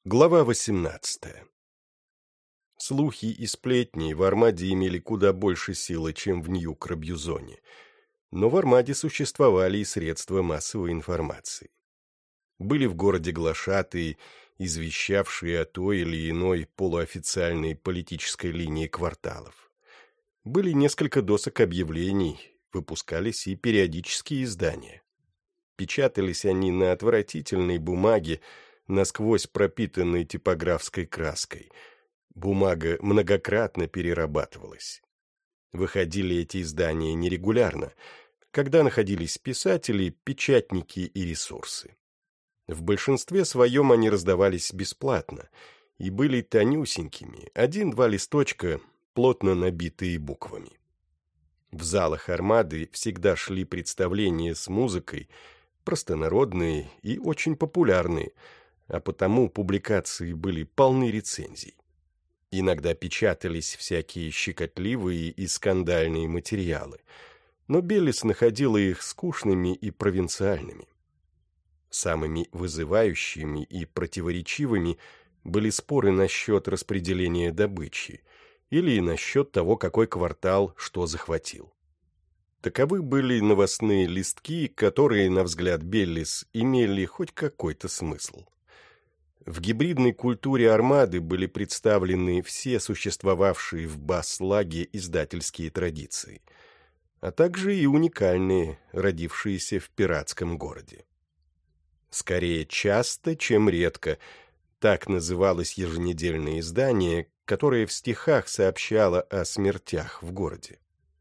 Глава 18. Слухи и сплетни в Армаде имели куда больше силы, чем в Нью-Крабьюзоне, но в Армаде существовали и средства массовой информации. Были в городе глашатаи, извещавшие о той или иной полуофициальной политической линии кварталов. Были несколько досок объявлений, выпускались и периодические издания. Печатались они на отвратительной бумаге, насквозь пропитанной типографской краской. Бумага многократно перерабатывалась. Выходили эти издания нерегулярно, когда находились писатели, печатники и ресурсы. В большинстве своем они раздавались бесплатно и были тонюсенькими, 1-2 листочка, плотно набитые буквами. В залах Армады всегда шли представления с музыкой, простонародные и очень популярные, а потому публикации были полны рецензий. Иногда печатались всякие щекотливые и скандальные материалы, но Беллис находила их скучными и провинциальными. Самыми вызывающими и противоречивыми были споры насчет распределения добычи или насчет того, какой квартал что захватил. Таковы были новостные листки, которые, на взгляд Беллис, имели хоть какой-то смысл. В гибридной культуре Армады были представлены все существовавшие в Баслаге издательские традиции, а также и уникальные, родившиеся в пиратском городе. Скорее часто, чем редко, так называлось еженедельное издание, которое в стихах сообщало о смертях в городе.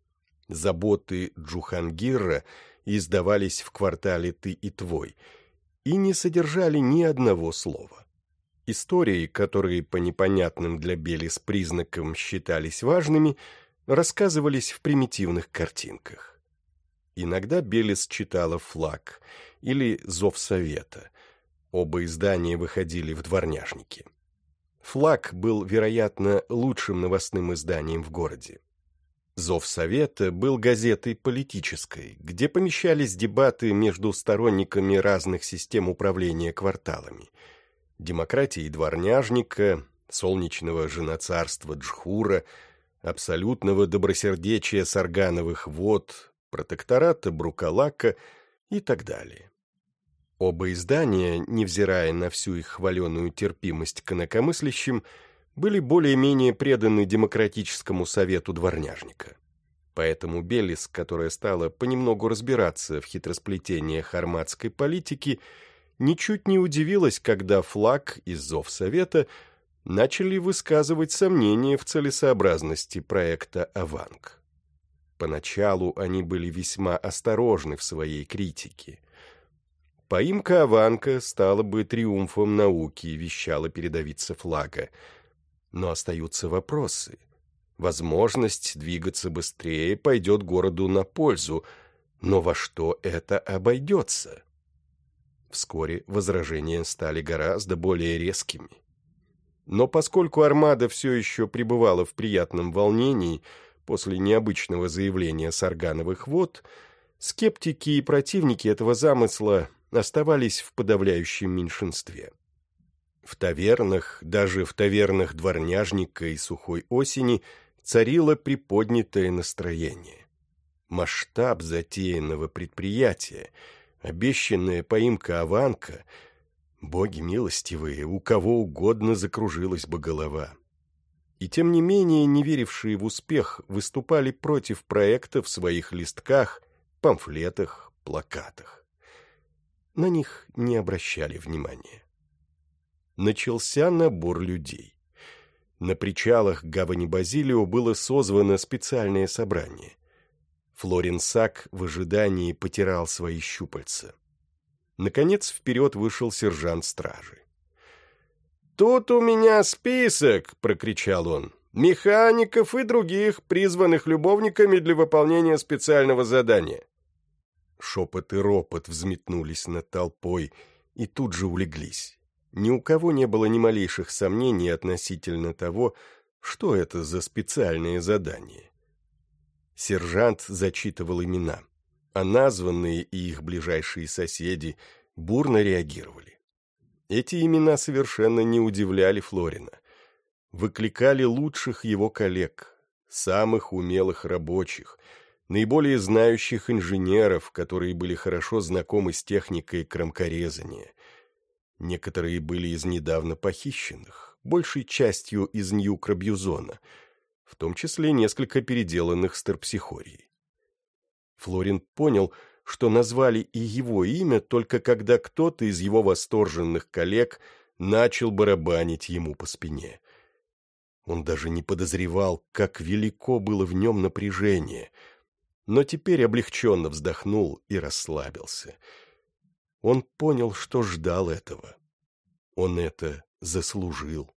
Заботы Джухангира издавались в квартале «Ты и твой» и не содержали ни одного слова. Истории, которые по непонятным для Беллис признакам считались важными, рассказывались в примитивных картинках. Иногда Беллис читала «Флаг» или «Зов Совета». Оба издания выходили в дворняжнике. «Флаг» был, вероятно, лучшим новостным изданием в городе. «Зов Совета» был газетой политической, где помещались дебаты между сторонниками разных систем управления кварталами – демократии дворняжника, солнечного женоцарства Джхура, абсолютного добросердечия Саргановых вод, протектората Брукалака и так далее. Оба издания, невзирая на всю их хваленую терпимость к инакомыслящим, были более-менее преданы демократическому совету дворняжника. Поэтому Беллис, которая стала понемногу разбираться в хитросплетениях армадской политики, ничуть не удивилась, когда «Флаг» и «Зов Совета» начали высказывать сомнения в целесообразности проекта «Аванг». Поначалу они были весьма осторожны в своей критике. Поимка Аванга стала бы триумфом науки, вещала передовица «Флага». Но остаются вопросы. Возможность двигаться быстрее пойдет городу на пользу, но во что это обойдется? Вскоре возражения стали гораздо более резкими. Но поскольку Армада все еще пребывала в приятном волнении после необычного заявления Саргановых вод, скептики и противники этого замысла оставались в подавляющем меньшинстве. В тавернах, даже в тавернах дворняжника и сухой осени, царило приподнятое настроение. Масштаб затеянного предприятия, обещанная поимка Аванга, боги милостивые, у кого угодно закружилась бы голова. И тем не менее, не верившие в успех, выступали против проекта в своих листках, памфлетах, плакатах. На них не обращали внимания. Начался набор людей. На причалах гавани Базилио было созвано специальное собрание. Флорин Сак в ожидании потирал свои щупальца. Наконец вперед вышел сержант стражи. «Тут у меня список!» — прокричал он. «Механиков и других, призванных любовниками для выполнения специального задания». Шепот и ропот взметнулись над толпой и тут же улеглись. Ни у кого не было ни малейших сомнений относительно того, что это за специальное задание. Сержант зачитывал имена, а названные и их ближайшие соседи бурно реагировали. Эти имена совершенно не удивляли Флорина. Выкликали лучших его коллег, самых умелых рабочих, наиболее знающих инженеров, которые были хорошо знакомы с техникой кромкорезания. Некоторые были из недавно похищенных, большей частью из Нью-Крабьюзона, в том числе несколько переделанных с терпсихорией. Флорин понял, что назвали и его имя только когда кто-то из его восторженных коллег начал барабанить ему по спине. Он даже не подозревал, как велико было в нем напряжение, но теперь облегченно вздохнул и расслабился. Он понял, что ждал этого. Он это заслужил.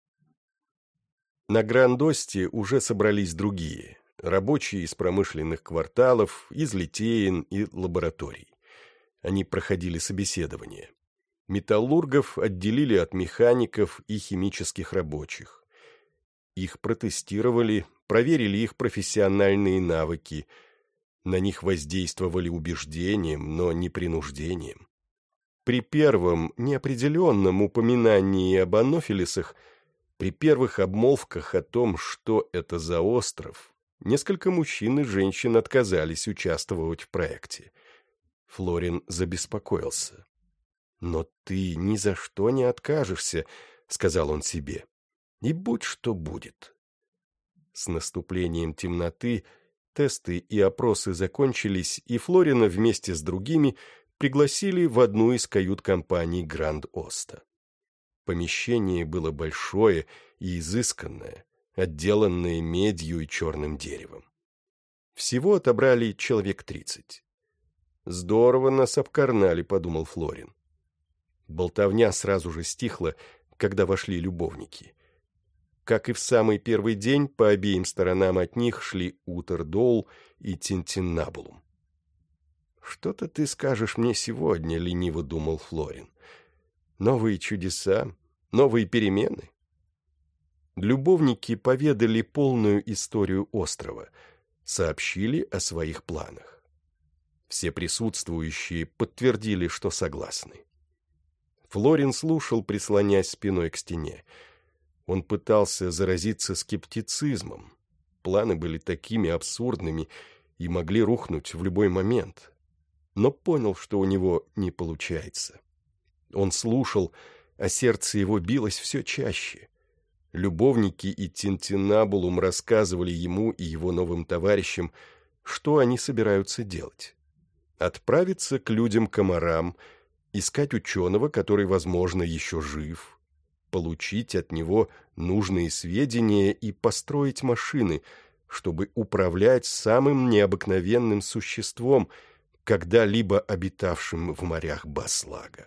На Гранд-Осте уже собрались другие, рабочие из промышленных кварталов, из литеен и лабораторий. Они проходили собеседование. Металлургов отделили от механиков и химических рабочих. Их протестировали, проверили их профессиональные навыки. На них воздействовали убеждением, но не принуждением. При первом неопределенном упоминании об анофилисах, при первых обмолвках о том, что это за остров, несколько мужчин и женщин отказались участвовать в проекте. Флорин забеспокоился. «Но ты ни за что не откажешься», — сказал он себе. «И будь что будет». С наступлением темноты тесты и опросы закончились, и Флорина вместе с другими пригласили в одну из кают-компаний Гранд-Оста. Помещение было большое и изысканное, отделанное медью и черным деревом. Всего отобрали человек 30. «Здорово нас обкарнали», — подумал Флорин. Болтовня сразу же стихла, когда вошли любовники. Как и в самый первый день, по обеим сторонам от них шли Утер-Доул и Тинтиннабулум. «Что-то ты скажешь мне сегодня», — лениво думал Флорин. «Новые чудеса, новые перемены». Любовники поведали полную историю острова, сообщили о своих планах. Все присутствующие подтвердили, что согласны. Флорин слушал, прислонясь спиной к стене. Он пытался заразиться скептицизмом. Планы были такими абсурдными и могли рухнуть в любой момент. Но понял, что у него не получается. Он слушал, а сердце его билось все чаще. Любовники и Тинтиннабулум рассказывали ему и его новым товарищам, что они собираются делать. Отправиться к людям-комарам, искать ученого, который, возможно, еще жив, получить от него нужные сведения и построить машины, чтобы управлять самым необыкновенным существом, когда-либо обитавшим в морях Баслага.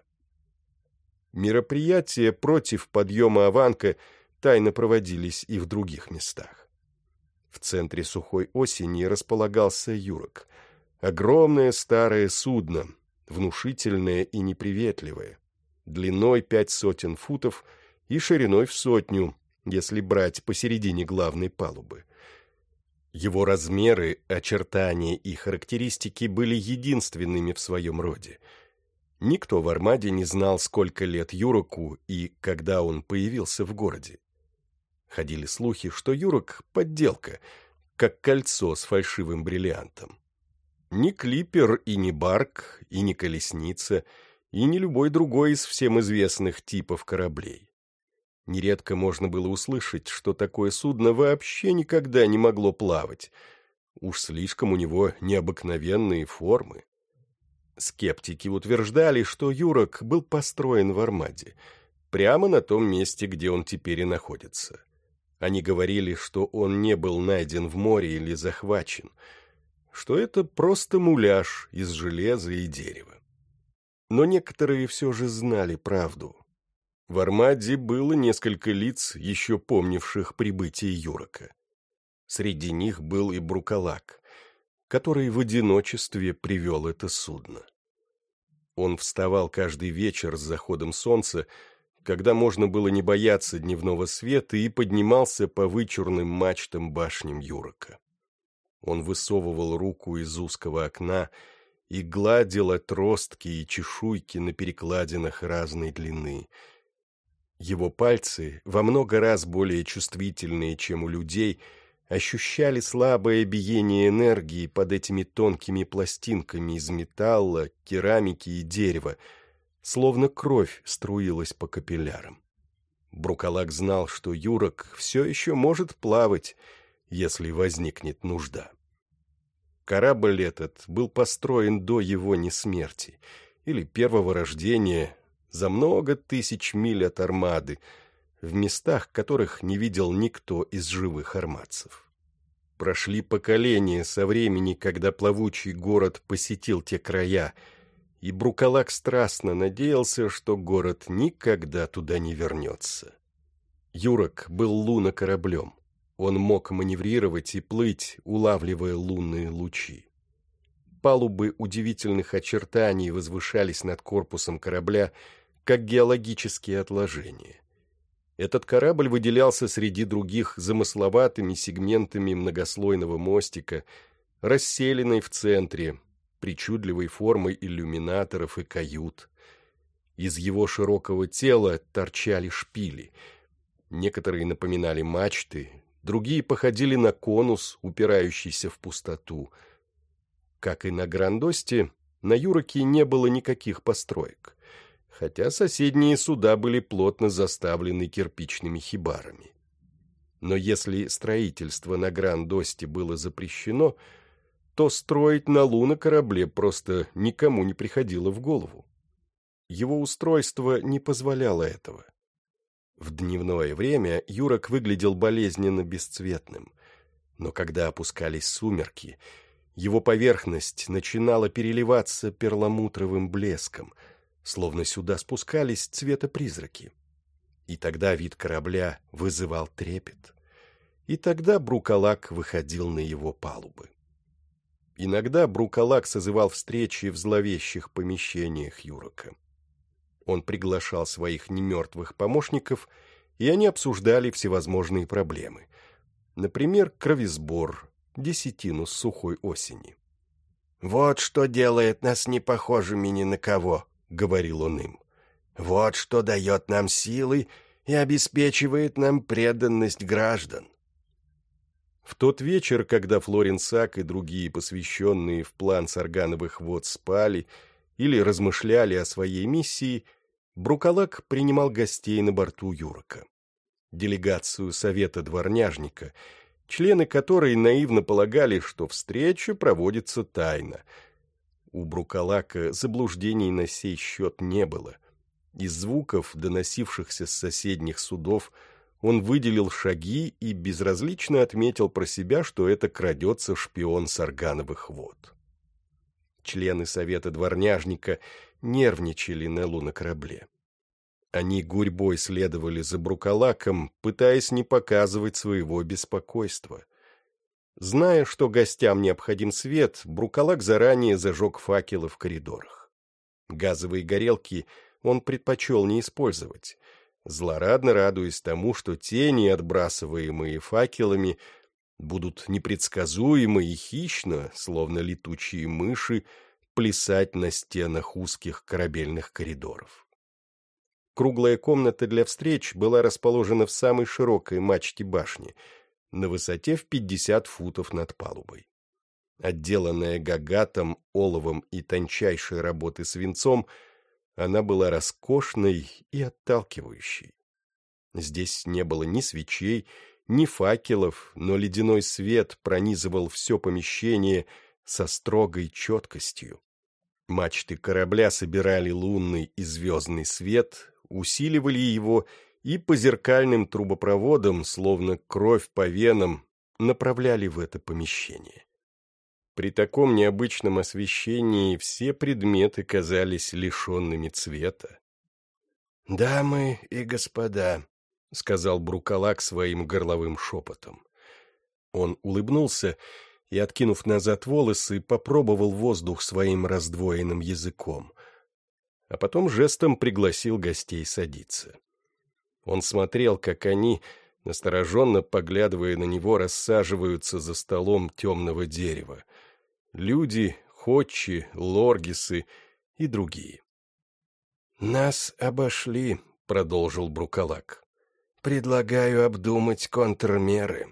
Мероприятия против подъема Аванка тайно проводились и в других местах. В центре сухой осени располагался Юрок, огромное старое судно, внушительное и неприветливое, длиной 500 футов и шириной в 100, если брать посередине главной палубы. Его размеры, очертания и характеристики были единственными в своем роде. Никто в Армаде не знал, сколько лет Юроку и когда он появился в городе. Ходили слухи, что Юрок — подделка, как кольцо с фальшивым бриллиантом. Ни клипер и ни барк, и ни колесница, и ни любой другой из всем известных типов кораблей. Нередко можно было услышать, что такое судно вообще никогда не могло плавать. Уж слишком у него необыкновенные формы. Скептики утверждали, что Юрок был построен в Армаде, прямо на том месте, где он теперь и находится. Они говорили, что он не был найден в море или захвачен, что это просто муляж из железа и дерева. Но некоторые все же знали правду. В Армаде было несколько лиц, еще помнивших прибытие Юрока. Среди них был и Брукалак, который в одиночестве привел это судно. Он вставал каждый вечер с заходом солнца, когда можно было не бояться дневного света, и поднимался по вычурным мачтам башням Юрока. Он высовывал руку из узкого окна и гладил отростки и чешуйки на перекладинах разной длины, Его пальцы, во много раз более чувствительные, чем у людей, ощущали слабое биение энергии под этими тонкими пластинками из металла, керамики и дерева, словно кровь струилась по капиллярам. Брукалак знал, что Юрок все еще может плавать, если возникнет нужда. Корабль этот был построен до его несмерти или первого рождения, за много тысяч миль от Армады, в местах, которых не видел никто из живых армадцев. Прошли поколения со времени, когда плавучий город посетил те края, и Брукалак страстно надеялся, что город никогда туда не вернется. Юрок был лунокораблем. Он мог маневрировать и плыть, улавливая лунные лучи. Палубы удивительных очертаний возвышались над корпусом корабля, как геологические отложения. Этот корабль выделялся среди других замысловатыми сегментами многослойного мостика, расселенной в центре, причудливой формой иллюминаторов и кают. Из его широкого тела торчали шпили. Некоторые напоминали мачты, другие походили на конус, упирающийся в пустоту. Как и на Грандосте, на Юроке не было никаких построек, хотя соседние суда были плотно заставлены кирпичными хибарами. Но если строительство на Грандосте было запрещено, то строить на лунокорабле просто никому не приходило в голову. Его устройство не позволяло этого. В дневное время Юрок выглядел болезненно бесцветным, но когда опускались сумерки, его поверхность начинала переливаться перламутровым блеском, словно сюда спускались цветопризраки. И тогда вид корабля вызывал трепет. И тогда Брукалак выходил на его палубы. Иногда Брукалак созывал встречи в зловещих помещениях Юрока. Он приглашал своих немертвых помощников, и они обсуждали всевозможные проблемы. Например, кровесбор, десятину с сухой осени. «Вот что делает нас непохожими ни на кого», — говорил он им. «Вот что дает нам силы и обеспечивает нам преданность граждан». В тот вечер, когда Флоренсак и другие посвященные в план Саргановых вод спали или размышляли о своей миссии, Брукалак принимал гостей на борту Юрока. Делегацию совета дворняжника, члены которой наивно полагали, что встреча проводится тайно. У Брукалака заблуждений на сей счет не было. Из звуков, доносившихся с соседних судов, он выделил шаги и безразлично отметил про себя, что это крадется шпион Саргановых вод. Члены совета дворняжника нервничали на лунокорабле. Они гурьбой следовали за Брукалаком, пытаясь не показывать своего беспокойства. Зная, что гостям необходим свет, Брукалак заранее зажег факелы в коридорах. Газовые горелки он предпочел не использовать, злорадно радуясь тому, что тени, отбрасываемые факелами, будут непредсказуемо и хищно, словно летучие мыши, плясать на стенах узких корабельных коридоров. Круглая комната для встреч была расположена в самой широкой мачте башни, на высоте в 50 футов над палубой. Отделанная гагатом, оловом и тончайшей работы свинцом, она была роскошной и отталкивающей. Здесь не было ни свечей, ни факелов, но ледяной свет пронизывал все помещение со строгой четкостью. Мачты корабля собирали лунный и звездный свет, усиливали его и по зеркальным трубопроводам, словно кровь по венам, направляли в это помещение. При таком необычном освещении все предметы казались лишенными цвета. «Дамы и господа», — сказал Брукалак своим горловым шепотом. Он улыбнулся и, откинув назад волосы, попробовал воздух своим раздвоенным языком, а потом жестом пригласил гостей садиться. Он смотрел, как они, настороженно поглядывая на него, рассаживаются за столом темного дерева. Люди, ходчи, лоргисы и другие. «Нас обошли», — продолжил Брукалак. «Предлагаю обдумать контрмеры».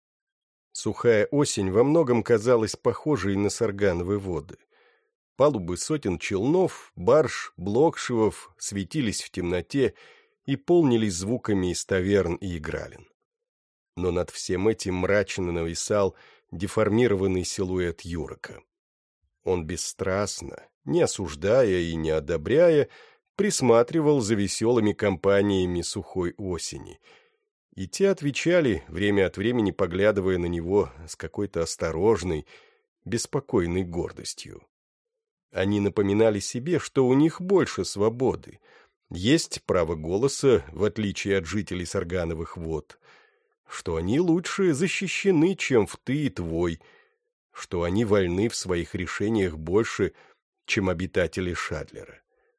Сухая осень во многом казалась похожей на Саргановы воды. Палубы сотен челнов, барж, блокшевов светились в темноте и полнились звуками из таверн и игрален. Но над всем этим мрачно нависал деформированный силуэт Юрока. Он бесстрастно, не осуждая и не одобряя, присматривал за веселыми компаниями сухой осени, и те отвечали, время от времени поглядывая на него с какой-то осторожной, беспокойной гордостью. Они напоминали себе, что у них больше свободы, есть право голоса, в отличие от жителей Саргановых вод, что они лучше защищены, чем в ты и твой, что они вольны в своих решениях больше, чем обитатели Шадлера.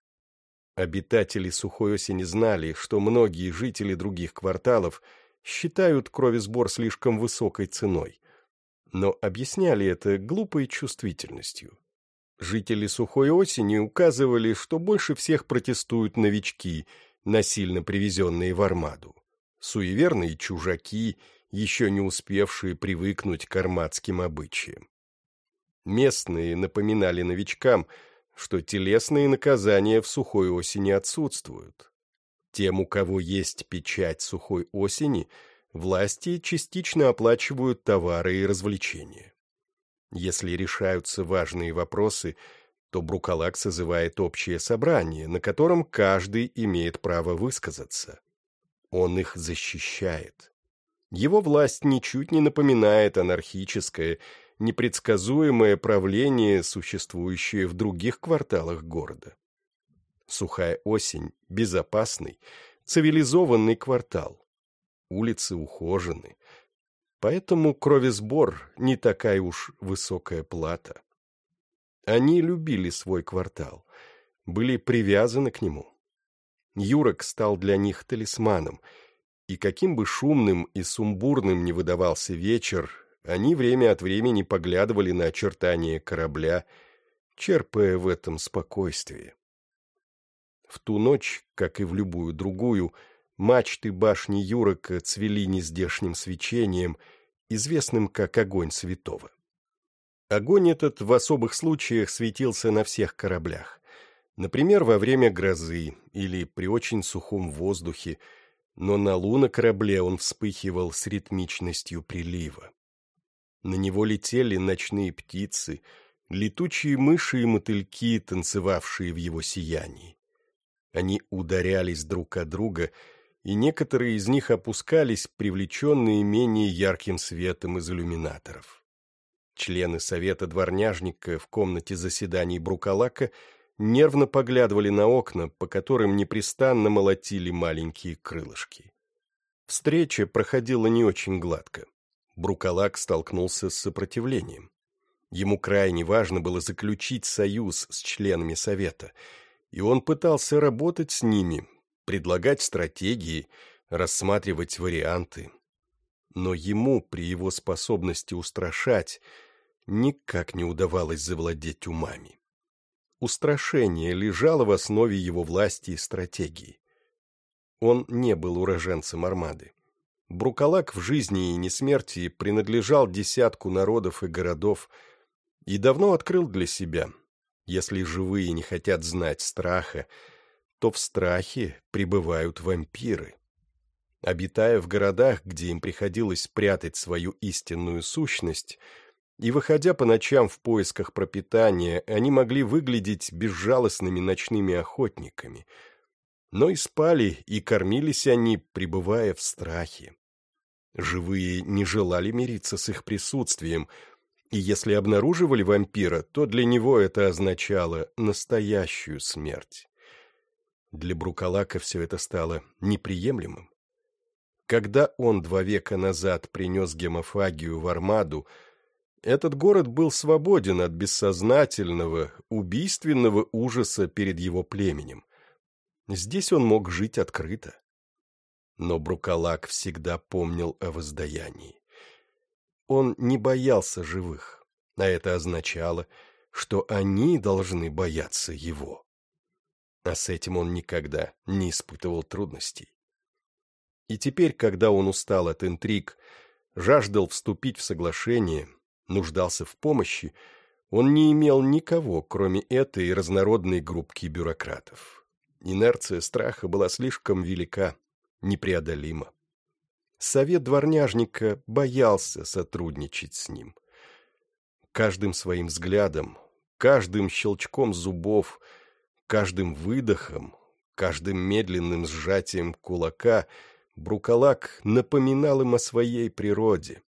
Обитатели Сухой Осени знали, что многие жители других кварталов считают кровесбор слишком высокой ценой, но объясняли это глупой чувствительностью. Жители Сухой Осени указывали, что больше всех протестуют новички, насильно привезенные в Армаду, суеверные чужаки, еще не успевшие привыкнуть к армадским обычаям. Местные напоминали новичкам, что телесные наказания в Сухой Осени отсутствуют. Тем, у кого есть печать Сухой Осени, власти частично оплачивают товары и развлечения. Если решаются важные вопросы, то Брукалак созывает общее собрание, на котором каждый имеет право высказаться. Он их защищает. Его власть ничуть не напоминает анархическое, непредсказуемое правление, существующее в других кварталах города. Сухая Осень – безопасный, цивилизованный квартал. Улицы ухожены. Поэтому кровесбор – не такая уж высокая плата. Они любили свой квартал, были привязаны к нему. Юрок стал для них талисманом, и каким бы шумным и сумбурным ни выдавался вечер, они время от времени поглядывали на очертания корабля, черпая в этом спокойствие. В ту ночь, как и в любую другую, мачты башни Юрока цвели нездешним свечением, известным как огонь святого. Огонь этот в особых случаях светился на всех кораблях, например, во время грозы или при очень сухом воздухе, но на лунокорабле он вспыхивал с ритмичностью прилива. На него летели ночные птицы, летучие мыши и мотыльки, танцевавшие в его сиянии. Они ударялись друг о друга, и некоторые из них опускались, привлеченные менее ярким светом из иллюминаторов. Члены совета дворняжника в комнате заседаний Брукалака нервно поглядывали на окна, по которым непрестанно молотили маленькие крылышки. Встреча проходила не очень гладко. Брукалак столкнулся с сопротивлением. Ему крайне важно было заключить союз с членами совета, и он пытался работать с ними, предлагать стратегии, рассматривать варианты. Но ему, при его способности устрашать, никак не удавалось завладеть умами. Устрашение лежало в основе его власти и стратегии. Он не был уроженцем Армады. Брукалак в жизни и несмертии принадлежал десятку народов и городов и давно открыл для себя: если живые не хотят знать страха, то в страхе пребывают вампиры. Обитая в городах, где им приходилось прятать свою истинную сущность, и выходя по ночам в поисках пропитания, они могли выглядеть безжалостными ночными охотниками, но и спали, и кормились они, пребывая в страхе. Живые не желали мириться с их присутствием, и если обнаруживали вампира, то для него это означало настоящую смерть. Для Брукалака все это стало неприемлемым. Когда он 2 века назад принес гемофагию в Армаду, этот город был свободен от бессознательного, убийственного ужаса перед его племенем. Здесь он мог жить открыто. Но Брукалак всегда помнил о воздаянии. Он не боялся живых, а это означало, что они должны бояться его. а с этим он никогда не испытывал трудностей. И теперь, когда он устал от интриг, жаждал вступить в соглашение, нуждался в помощи, он не имел никого, кроме этой разнородной группки бюрократов. Инерция страха была слишком велика, непреодолима. Совет дворняжника боялся сотрудничать с ним. Каждым своим взглядом, каждым щелчком зубов, каждым выдохом, каждым медленным сжатием кулака Брукалак напоминал им о своей природе.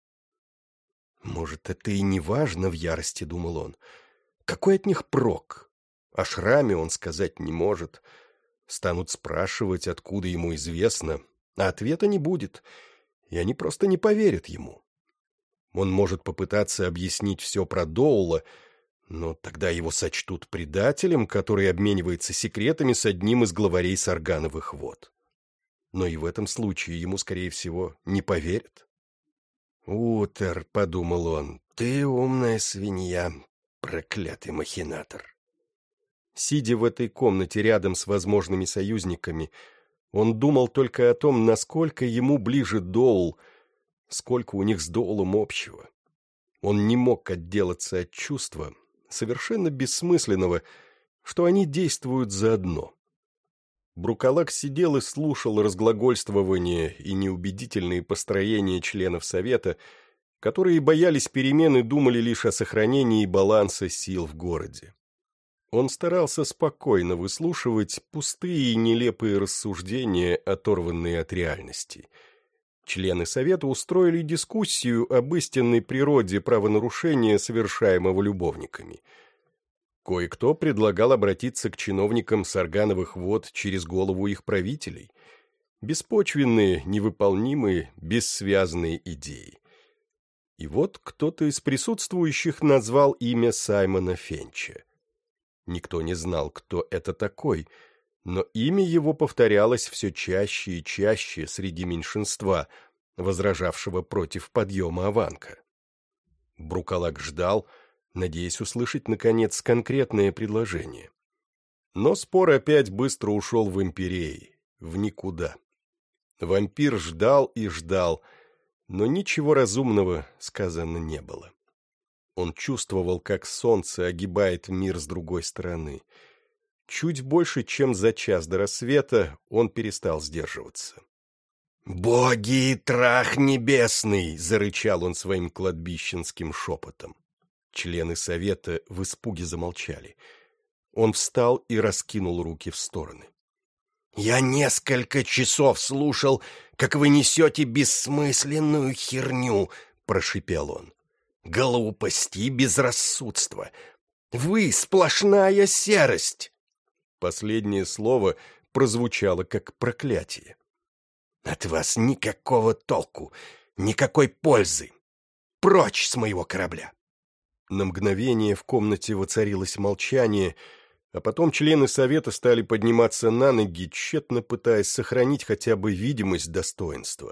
«Может, это и не важно в ярости», — думал он. «Какой от них прок? О шраме он сказать не может. Станут спрашивать, откуда ему известно, а ответа не будет, и они просто не поверят ему. Он может попытаться объяснить все про Доула, но тогда его сочтут предателем, который обменивается секретами с одним из главарей Саргановых вод. Но и в этом случае ему, скорее всего, не поверят». «Утер», — подумал он, — «ты умная свинья, проклятый махинатор». Сидя в этой комнате рядом с возможными союзниками, он думал только о том, насколько ему ближе Доул, сколько у них с Доулом общего. Он не мог отделаться от чувства, совершенно бессмысленного, что они действуют заодно. Брукалак сидел и слушал разглагольствования и неубедительные построения членов Совета, которые боялись перемен и думали лишь о сохранении баланса сил в городе. Он старался спокойно выслушивать пустые и нелепые рассуждения, оторванные от реальности. Члены Совета устроили дискуссию об истинной природе правонарушения, совершаемого любовниками. Кое-кто предлагал обратиться к чиновникам Саргановых вод через голову их правителей. Беспочвенные, невыполнимые, бессвязные идеи. И вот кто-то из присутствующих назвал имя Саймона Фенча. Никто не знал, кто это такой, но имя его повторялось все чаще и чаще среди меньшинства, возражавшего против подъема Аванка. Брукалак ждал, надеясь услышать, наконец, конкретное предложение. Но спор опять быстро ушел в империи, в никуда. Вампир ждал и ждал, но ничего разумного сказано не было. Он чувствовал, как солнце огибает мир с другой стороны. Чуть больше, чем за час до рассвета, он перестал сдерживаться. «Боги и трах небесный!» — зарычал он своим кладбищенским шепотом. Члены Совета в испуге замолчали. Он встал и раскинул руки в стороны. «Я несколько часов слушал, как вы несете бессмысленную херню!» — прошипел он. «Глупости и безрассудство! Вы — сплошная серость!» Последнее слово прозвучало как проклятие. «От вас никакого толку, никакой пользы! Прочь с моего корабля!» На мгновение в комнате воцарилось молчание, а потом члены Совета стали подниматься на ноги, тщетно пытаясь сохранить хотя бы видимость достоинства.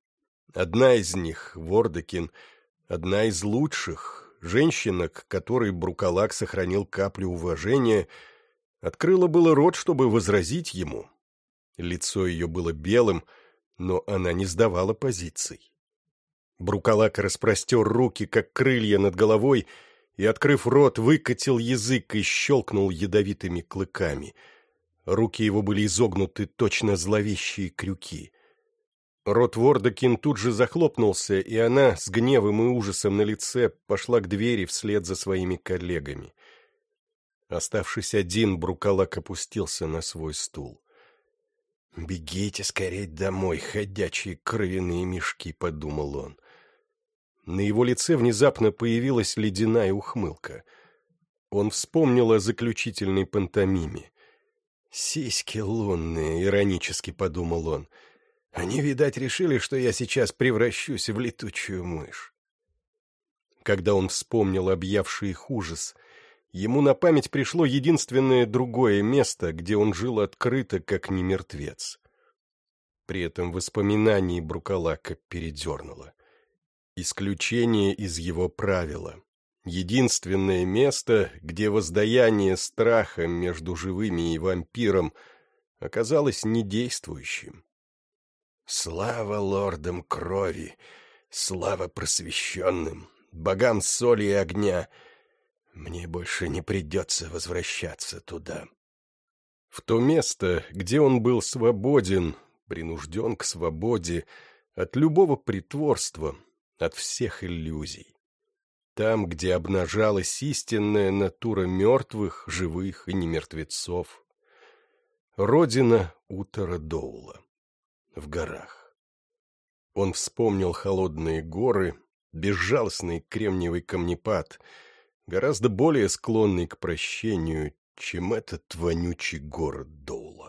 Одна из них, Вордекин, одна из лучших, женщина, к которой Брукалак сохранил каплю уважения, открыла было рот, чтобы возразить ему. Лицо ее было белым, но она не сдавала позиций. Брукалак распростер руки, как крылья над головой, и, открыв рот, выкатил язык и щелкнул ядовитыми клыками. Руки его были изогнуты, точно зловещие крюки. Рот Вордекин тут же захлопнулся, и она, с гневом и ужасом на лице, пошла к двери вслед за своими коллегами. Оставшись один, Брукалак опустился на свой стул. «Бегите скорей домой, ходячие кровяные мешки», — подумал он. На его лице внезапно появилась ледяная ухмылка. Он вспомнил о заключительной пантомиме. «Сиськи лунные», — иронически подумал он. «Они, видать, решили, что я сейчас превращусь в летучую мышь». Когда он вспомнил объявший их ужас, ему на память пришло единственное другое место, где он жил открыто, как не мертвец. При этом воспоминании Брукалака передернуло. Исключение из его правила. Единственное место, где воздаяние страха между живыми и вампиром оказалось недействующим. Слава лордам крови, слава просвещенным, богам соли и огня. Мне больше не придется возвращаться туда. В то место, где он был свободен, принужден к свободе, от любого притворства, от всех иллюзий. Там, где обнажалась истинная натура мертвых, живых и немертвецов. Родина Утора Доула. В горах. Он вспомнил холодные горы, безжалостный кремниевый камнепад, гораздо более склонный к прощению, чем этот вонючий город Доула.